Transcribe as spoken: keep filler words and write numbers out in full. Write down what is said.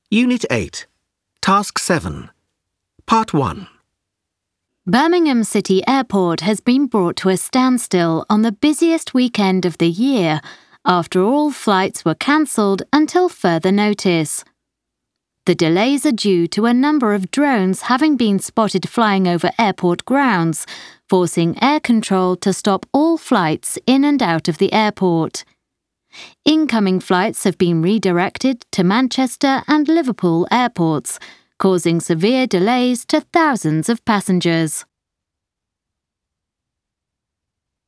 Unit eight, Task seven, Part one. Birmingham City Airport has been brought to a standstill on the busiest weekend of the year after all flights were cancelled until further notice. The delays are due to a number of drones having been spotted flying over airport grounds, forcing air control to stop all flights in and out of the airport. Incoming flights have been redirected to Manchester and Liverpool airports, causing severe delays to thousands of passengers.